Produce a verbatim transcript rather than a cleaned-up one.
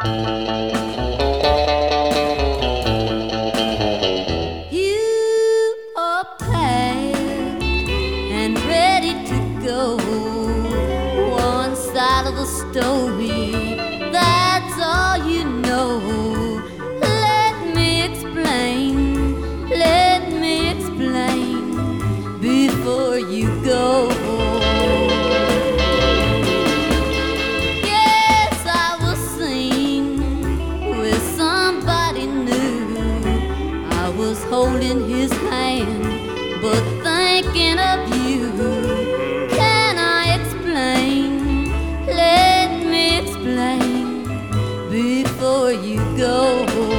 You are packed and ready to go. One side of the story, that's all you know. Let me explain, let me explain before you go. Yes, I was seen with somebody new. I was holding his hand, but thinking of you. Can I explain? Let me explain before you go.